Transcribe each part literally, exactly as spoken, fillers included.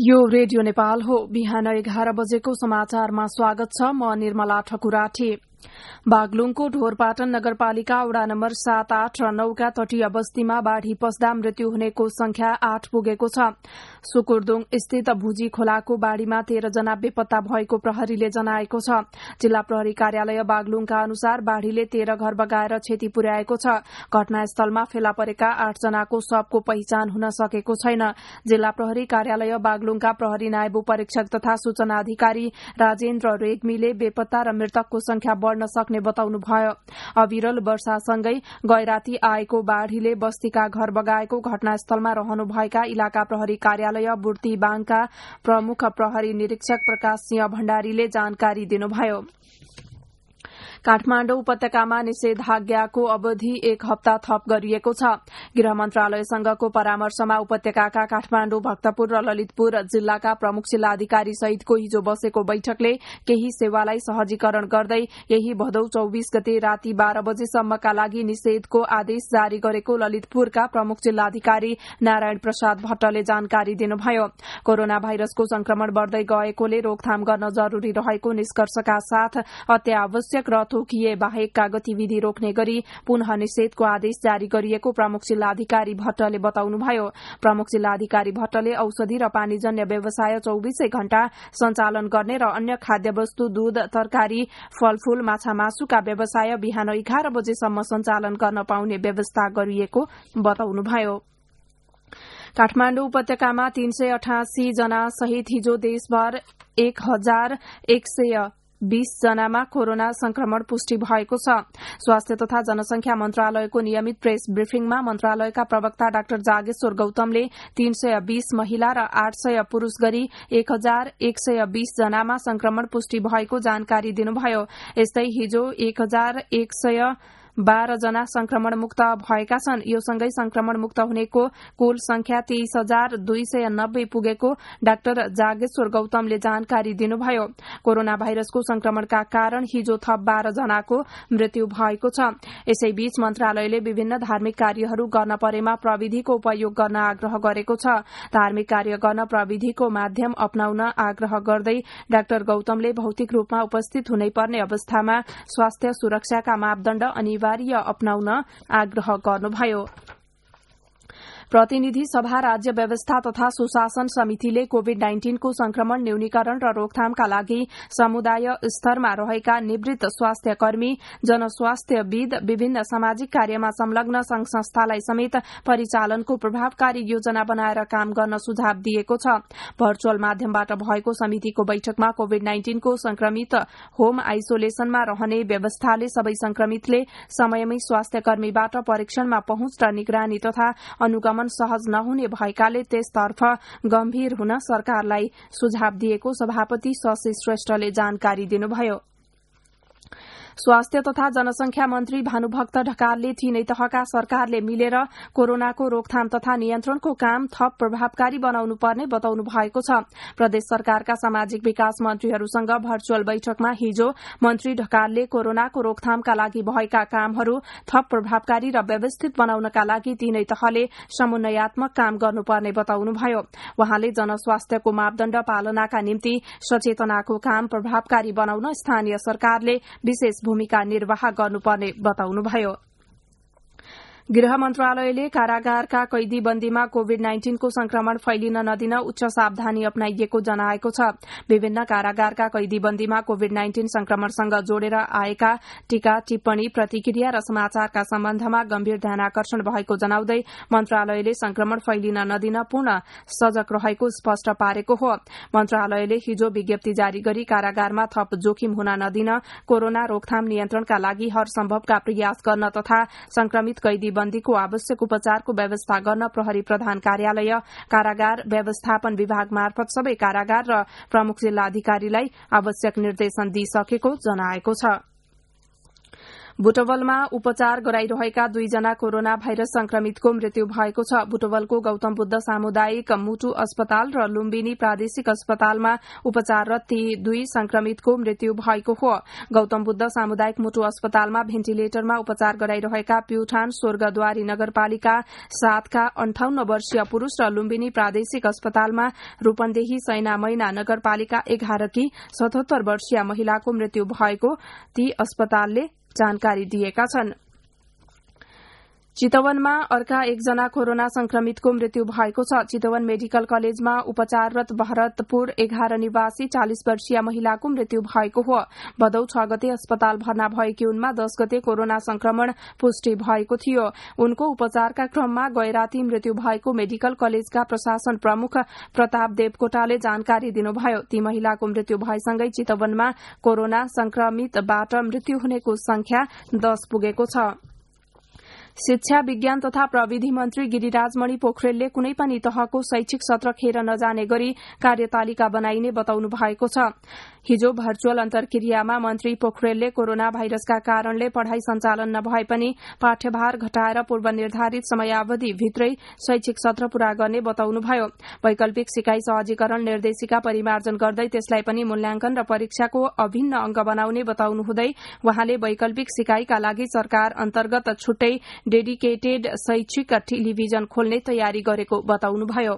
यो रेडियो नेपाल हो। बिहान एघार बजेको समाचारमा स्वागत छ। म निर्मला ठकुराठी। बागलुङको ढोरपाटन नगरपालिका वडा नम्बर सात आठ र नौका तटीय बस्तीमा बाढ़ी पस्दा मृत्यु हुनेको संख्या आठ पुगेको छ। सुकुरदुङ स्थित भुजी खोलाको बाढ़ीमा तेह्र जना बेपत्ता भएको प्रहरीले जनाएको छ। जिल्ला प्रहरी कार्यालय बागलुङका अनुसार बाढ़ीले तेह्र घर बगाएर क्षति पुर्याएको छ। घटनास्थलमा फेला परेका आठ जनाको शवको पहिचान हुन सकेको छैन। जिल्ला प्रहरी कार्यालय बागलुङका प्रहरी नायब परीक्षक तथा सूचना अधिकारी राजेन्द्र रेग्मीले बेपत्ता र मृतकको संख्या बढ़न सक्ने बताउनुभयो। अविरल वर्षासँगै गैराती आएको बाढ़ीले बस्तीका घर बगाएको घटनास्थलमा रहनुभएका इलाका प्रहरी कार्यालय बुर्ती बाङका प्रमुख प्रहरी निरीक्षक प्रकाश सिंह भण्डारीले जानकारी दिनुभयो। काठमाण्डु उपत्यकामा निषेधाज्ञाको अवधि एक हप्ता थप गरिएको छ। गृह मन्त्रालयसँगको परामर्शमा उपत्यकाका काठमाण्डु, भक्तपुर र ललितपुर जिल्लाका प्रमुख जिल्लाधिकारी सहितको हिजो बसेको बैठकले केही सेवालाई सहजीकरण गर्दै यही भदौ चौबीस गते राति बाह्र बजेसम्मका लागि निषेधको आदेश जारी गरेको ललितपुरका प्रमुख जिल्लाधिकारी नारायण प्रसाद भट्टले जानकारी दिनुभयो। कोरोना भाइरसको संक्रमण बढ़दै गएकोले रोकथाम गर्न जरूरी रहेको निष्कर्षका साथ अत्यावश्यक र तोकिए बाहेकका गतिविधि रोक्ने गरी पुनः निषेधको आदेश जारी गरिएको प्रमुख जिल्लाधिकारी भट्टले बताउनुभयो। प्रमुख जिल्लाधिकारी भट्टले औषधि र पानीजन्य व्यवसाय चौबीसै घण्टा सञ्चालन गर्ने र अन्य खाद्य वस्तु, दूध, तरकारी, फलफूल, माछा मासुका व्यवसाय बिहान एघार बजेसम्म सञ्चालन गर्न पाउने व्यवस्था गरिएको बताउनुभयो। काठमाण्डु उपत्यकामा तीन सय अठासी जना सहित हिजो देशभर एक हजार एक सय बीस जनामा कोरोना संक्रमण पुष्टि भएको छ। स्वास्थ्य तथा जनसंख्या मन्त्रालयको नियमित प्रेस ब्रिफिङमा मन्त्रालयका प्रवक्ता डाक्टर जागेश्वर गौतमले तीन सय बीस महिला र आठ सय पुरूष गरी एक हजार एक सय बीस जनामा संक्रमण पुष्टि भएको जानकारी दिनुभयो। यस्तै हिजो एक हजार एक सय बाह्र जना संक्रमण मुक्त भएका छन्। यो सँगै संक्रमण मुक्त हुनेको कुल संख्या तेइस हजार दुई सय नब्बे पुगेको डाक्टर जागेश्वर गौतमले जानकारी दिनुभयो। कोरोना भाइरसको संक्रमणका कारण हिजो थप बाह्र जनाको मृत्यु भएको छ। यसैबीच मन्त्रालयले विभिन्न धार्मिक कार्यहरू गर्न परेमा प्रविधिको उपयोग गर्न आग्रह गरेको छ। धार्मिक कार्य गर्न प्रविधिको माध्यम अपनाउन आग्रह गर्दै डाक्टर गौतमले भौतिक रूपमा उपस्थित हुनै पर्ने अवस्थामा स्वास्थ्य सुरक्षाका मापदण्ड अनि अपनाउन आग्रह गर्नुभयो। प्रतिनिधि सभा, राज्य व्यवस्था तथा सुशासन समितिले कोविड नाइन्टीन को संक्रमण न्यूनीकरण र रोकथामका लागि समुदाय स्तरमा रहेका निवृत्त स्वास्थ्य कर्मी, जनस्वास्थ्यविद, विभिन्न सामाजिक कार्यमा संलग्न संघ संस्थालाई समेत परिचालनको प्रभावकारी योजना बनाएर काम गर्न सुझाव दिएको छ। भर्चुअल माध्यमबाट भएको समितिको बैठकमा कोविड नाइन्टीन को संक्रमित होम आइसोलेसनमा रहने व्यवस्थाले सबै संक्रमितले समयमै स्वास्थ्य कर्मीबाट परीक्षणमा पहुँच र निगरानी तथा अनुगमन सहज नहुने भएकाले त्यसतर्फ गम्भीर हुन सरकारलाई सुझाव दिएको सभापति शशि श्रेष्ठले जानकारी दिनुभयो। स्वास्थ्य तथा जनसंख्या मन्त्री भानुभक्त ढकालले तीनै तहका सरकारले मिलेर कोरोनाको रोकथाम तथा नियन्त्रणको काम थप प्रभावकारी बनाउनु पर्ने बताउनु भएको छ। प्रदेश सरकारका सामाजिक विकास मन्त्रीहरूसँग भर्चुअल बैठकमा हिजो मन्त्री ढकालले कोरोनाको रोकथामका लागि भएका कामहरू थप प्रभावकारी र व्यवस्थित बनाउनका लागि तीनै तहले समन्वयात्मक काम गर्नुपर्ने बताउनुभयो। वहाँले जनस्वास्थ्यको मापदण्ड पालनाका निम्ति सचेतनाको काम प्रभावकारी बनाउन स्थानीय सरकारले विशेष भूमिका निर्वाह गर्नुपर्ने बताउनुभयो। गृह मन्त्रालयले कारागारका कैदी बन्दीमा कोविड नाइन्टीन को संक्रमण फैलिन नदिन उच्च सावधानी अपनाइएको जनाएको छ। विभिन्न कारागारका कैदी बन्दीमा कोविड नाइन्टीन संक्रमणसँग जोडेर आएका टीका, टिप्पणी, प्रतिक्रिया र समाचारका सम्बन्धमा गम्भीर ध्यानाकर्षण भएको जनाउँदै मन्त्रालयले संक्रमण फैलिन नदिन पूर्ण सजग रहेको स्पष्ट पारेको हो। मन्त्रालयले हिजो विज्ञप्ति जारी गरी कारागारमा थप जोखिम हुन नदिन कोरोना रोकथाम नियन्त्रणका लागि हर सम्भवका प्रयास गर्न तथा संक्रमित कैदी बन्दीको आवश्यक उपचारको व्यवस्था गर्न प्रहरी प्रधान कार्यालय, कारागार व्यवस्थापन विभाग मार्फत सबै कारागार र प्रमुख जिल्ला अधिकारीलाई आवश्यक निर्देशन दिइसकेको जनाएको छ। बुटवलमा उपचार गराइरहेका दुईजना कोरोना भाइरस संक्रमितको मृत्यु भएको छ। बुटवलको गौतम बुद्ध सामुदायिक मुटु अस्पताल र लुम्बिनी प्रादेशिक अस्पतालमा उपचाररत ती दुई संक्रमितको मृत्यु भएको हो। गौतम बुद्ध सामुदायिक मुटु अस्पतालमा भेन्टिलेटरमा उपचार गराइरहेका प्युठान स्वर्गद्वारी नगरपालिका सातका अन्ठाउन्न वर्षीय पुरूष र लुम्बिनी प्रादेशिक अस्पतालमा रूपन्देही सैना मैना नगरपालिका एघारकी सतहत्तर वर्षीय महिलाको मृत्यु भएको ती अस्पतालले जानकारी दिएका छन्। चितवनमा अर्का एकजना कोरोना संक्रमितको मृत्यु भएको छ। चितवन मेडिकल कलेजमा उपचाररत भरतपुर एघार निवासी चालिस वर्षीय महिलाको मृत्यु भएको हो। भदौ छ गते अस्पताल भर्ना भएकी उनमा दश गते कोरोना संक्रमण पुष्टि भएको थियो। उनको उपचारका क्रममा गएराती मृत्यु भएको मेडिकल कलेजका प्रशासन प्रमुख प्रताप देवकोटाले जानकारी दिनुभयो। ती महिलाको मृत्यु भएसँगै चितवनमा कोरोना संक्रमितबाट मृत्यु हुनेको संख्या दश पुगेको छ। शिक्षा विज्ञान तथा प्रविधि मन्त्री गिरिराजमणि पोखरेलले कुनै पनि तहको शैक्षिक सत्र खेर नजाने गरी कार्यतालिका बनाइने बताउनु भएको छ। हिजो भर्चुअल अन्तर्क्रियामा मन्त्री पोखरेलले कोरोना भाइरसका कारणले पढ़ाई सञ्चालन नभए पनि पाठ्यभार घटाएर पूर्व निर्धारित समयावधि भित्रै शैक्षिक सत्र पूरा गर्ने बताउनुभयो। वैकल्पिक सिकाइ सहजीकरण निर्देशिका परिमार्जन गर्दै त्यसलाई पनि मूल्याङ्कन र परीक्षाको अभिन्न अंग बनाउने बताउनुहुँदै वहाँले वैकल्पिक सिकाइका लागि सरकार अन्तर्गत छुट्टै डेडिकेटेड शैक्षिक टेलिभिजन खोल्ने तयारी गरेको बताउनुभयो।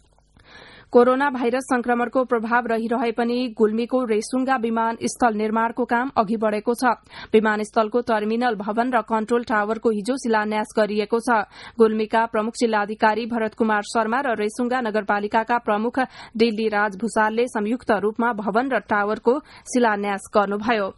कोरोना भाइरस संक्रमणको प्रभाव रहिरहे पनि गुल्मीको रेसुङ्गा विमानस्थल निर्माणको काम अघि बढ़ेको छ। विमानस्थलको टर्मिनल भवन र कन्ट्रोल टावरको हिजो शिलान्यास गरिएको छ। गुल्मीका प्रमुख जिल्लाधिकारी भरत कुमार शर्मा र रेसुङ्गा नगरपालिकाका प्रमुख दिल्ली राज भूषालले संयुक्त रूपमा भवन र टावरको शिलान्यास गर्नुभयो।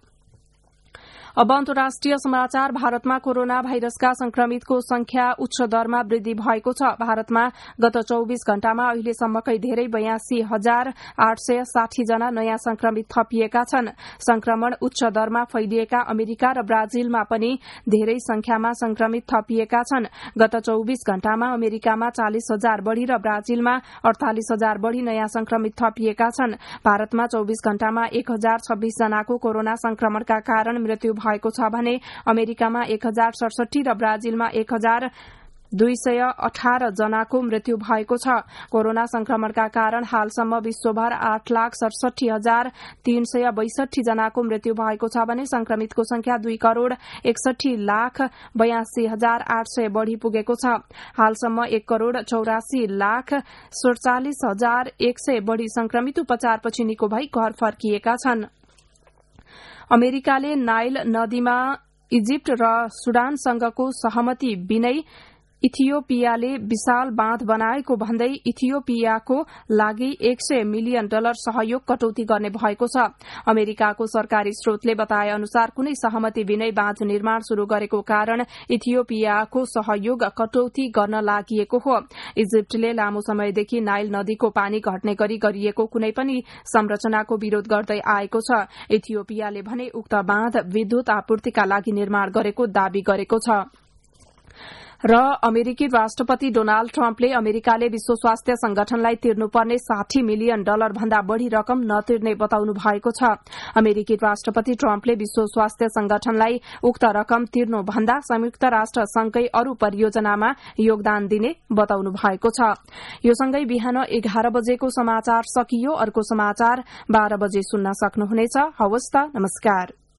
अब अन्तर्राष्ट्रिय समाचार। भारतमा कोरोना भाइरसका संक्रमितको संख्या उच्च दरमा वृद्धि भएको छ। भारतमा गत चौविस घण्टामा अहिलेसम्मकै धेरै बयासी हजार आठ सय साठी जना नयाँ संक्रमित थपिएका छन्। संक्रमण उच्च दरमा फैलिएका अमेरिका र ब्राजिलमा पनि धेरै संख्यामा संक्रमित थपिएका छन्। गत चौविस घण्टामा अमेरिकामा चालिस हजार बढ़ी र ब्राजिलमा अड़तालिस हजार बढ़ी नयाँ संक्रमित थपिएका छन्। भारतमा चौविस घण्टामा एक हजार छब्बीस जनाको कोरोना संक्रमणका कारण मृत्यु भएको छ भने अमेरिकामा एक हजार सडसठी र ब्राजिलमा एक हजार दुई सय अठार जनाको मृत्यु भएको छ। कोरोना संक्रमणका कारण हालसम्म विश्वभर आठ लाख सडसठी हजार तीन सय बैसठी जनाको मृत्यु भएको छ भने संक्रमितको संख्या दुई करोड़ एकसठी लाख बयासी हजार आठ सय बढ़ी पुगेको छ। हालसम्म एक करोड़ चौरासी लाख सड़चालिस हजार एक सय बढ़ी संक्रमित उपचारपछि निको भई घर फर्किएका छन्। अमेरिकाले नाइल नदीमा इजिप्ट र सुडानसँगको सहमति बिनै इथियोपियाले विशाल बाँध बनाएको भन्दै इथियोपियाको लागि एक सय मिलियन डलर सहयोग कटौती गर्ने भएको छ। अमेरिकाको सरकारी स्रोतले बताए अनुसार कुनै सहमति बिनै बाँध निर्माण शुरू गरेको कारण इथियोपियाको सहयोग कटौती गर्न लागि हो। इजिप्टले लामो समयदेखि नाइल नदीको पानी घट्ने गरी गरिएको कुनै पनि संरचनाको विरोध गर्दै आएको छ। इथियोपियाले भने उक्त बाँध विद्युत आपूर्तिका लागि निर्माण गरेको दावी गरेको छ। र अमेरिकी राष्ट्रपति डोनाल्ड ट्रम्पले अमेरिकाले विश्व स्वास्थ्य संगठनलाई तिर्नुपर्ने साठी मिलियन डलर भन्दा बढ़ी रकम नतिर्ने बताउनु भएको छ। अमेरिकी राष्ट्रपति ट्रम्पले विश्व स्वास्थ्य संगठनलाई उक्त रकम तिर्नु भन्दा संयुक्त राष्ट्र संघकै अरू परियोजनामा योगदान दिने बताउनु भएको छ। यो सँगै बिहान एघार बजेको समाचार सकियो। अर्को समाचार बाह्र बजे सुन्न सक्नुहुनेछ। हवस् त, नमस्कार।